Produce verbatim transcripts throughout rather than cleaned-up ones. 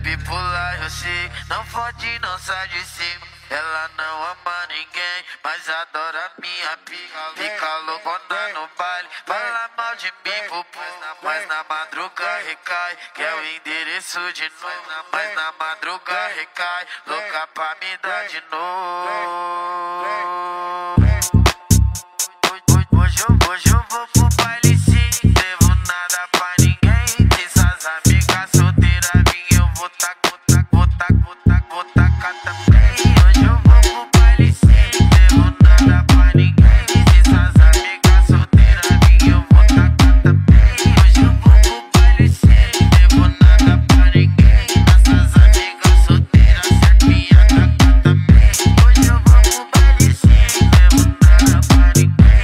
bebe pular, eu sei. Não fode, não sai de cima. Ela não ama ninguém, mas adora minha pica. Fica loucona no baile, fala mal de mim, pupu. Mas na madruga recai, que é o endereço de novo. Mas na madruga recai, louca pra me dar de novo. Hoje eu, hoje eu vou pro baile sim, devo nada pra ninguém. Que essas amigas solteiras minhas eu vou tac, vou tac, vou tac, vou tac, vou tacar também. Hoje eu vou pro baile sim, devo nada pra ninguém. Que essas amigas solteiras minhas eu vou tacar também. Hoje eu vou pro baile sim, devo nada pra ninguém. Essas amigas solteiras sete minha tacar também. Hoje eu vou pro baile sim, devo nada pra ninguém.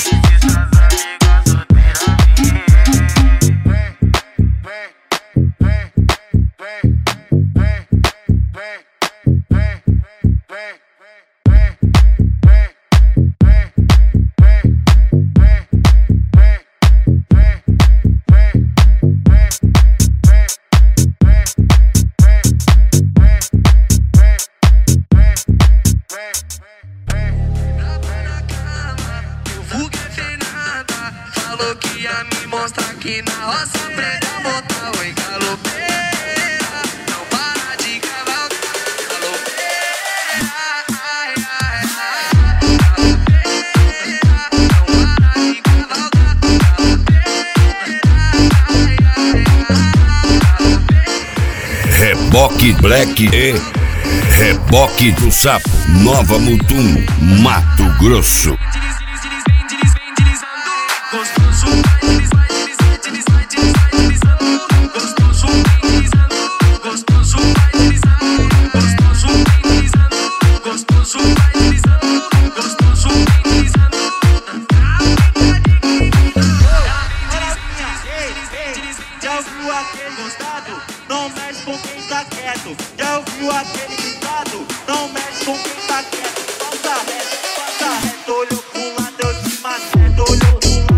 Falou que ia me mostrar que na roça preta botar o encalopeira. Não para de cavalgar, galopeira. Ai, ai, ai. Galopeira, não para de cavalgar, galopeira. Reboque Black e Reboque do Sapo, Nova Mutum, Mato Grosso. Gostoso, vai deslizar, deslizar, deslizar, deslizando. Gostoso, vem deslizando. Gostoso, vai deslizar. Gostoso, vem deslizando. Gostoso, vai deslizando. Gostoso, vem deslizando. Já ouviu aquele gostado? Não mexe com quem tá quieto. Já ouviu aquele gritado? Não mexe com quem tá quieto. Passa reto, passa reto. Olhou pro lado, eu te maceto. Olhou pro lado.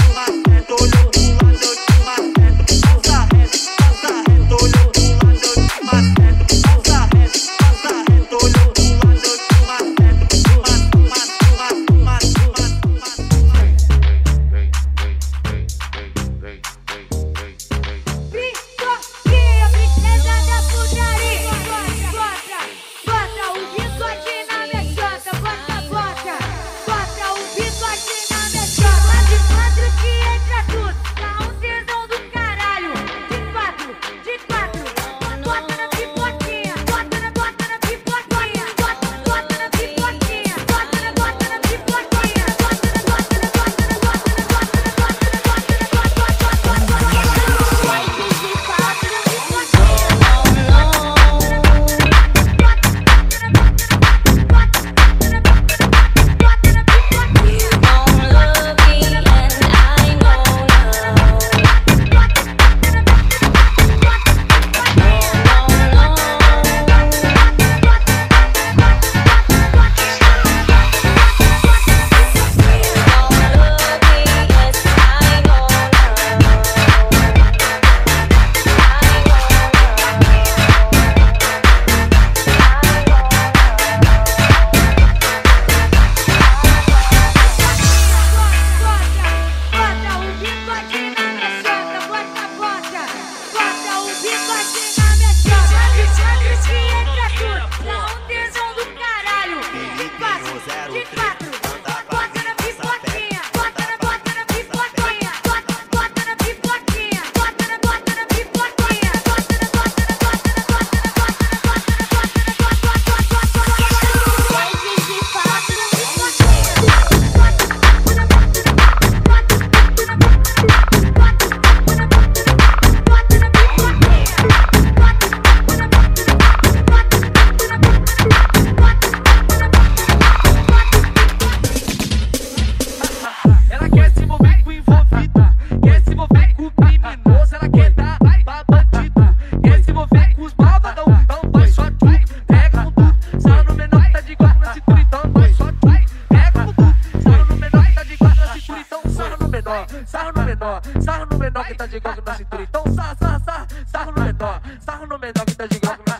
sarro no menor, sarro no menor que tá de igual na cintura. Então sarra, sarra, sarra, sarro no menor, sarro no menor que tá de igual na cintura.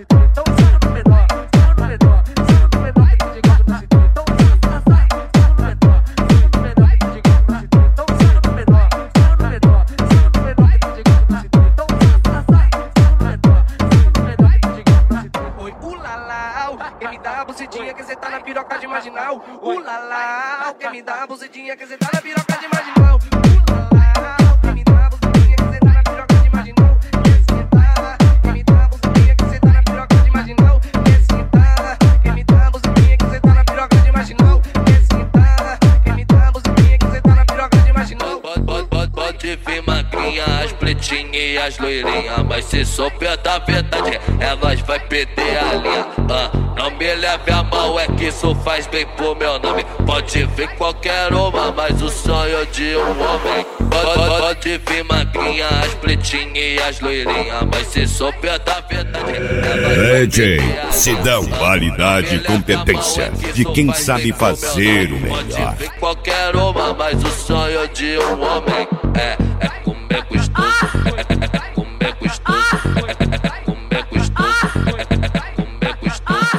marginal. Uh, lá, lá, quem me dá uma bucetinha que cê tá na piroca de marginal. Uh, lá, lá, quem me dá uma bucetinha que cê tá na piroca de marginal. Quer sentar, quem me dá uma bucetinha que cê tá na piroca de marginal. Quer sentar, quem me dá uma bucetinha que cê tá na piroca de marginal. Quer sentar, quem me dá uma bucetinha que cê tá na piroca de marginal. Pode vir magrinha, as pretinhas e as loirinhas, mas se souber da verdade, elas vai perder a linha. Ah, não me leve a mão, é que isso faz bem pro meu nome. Pode vir qualquer uma, mas o sonho de um homem. Pode, pode vir magrinha, as pretinhas e as loirinhas, mas se souber da verdade, elas vai D perder a linha. Sidão, qualidade e competência de quem sabe fazer o melhor. Pode vir qualquer uma, mas o sonho de um homem é, é comer gostoso, é, é, é comer gostoso, é, é, é comer gostoso, é, é, é comer gostoso,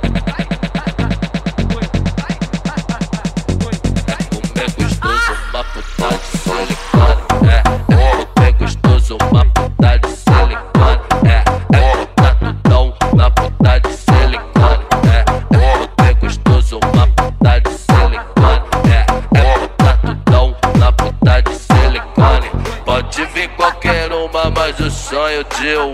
é comer gostoso, uma puta de silicone, é, é comer gostoso, uma puta de silicone, é, é botar tudão na puta de silicone, é, é comer gostoso, uma puta de silicone, é, é botar tudão na puta de silicone. Pode vir qualquer uma, mas o sonho de um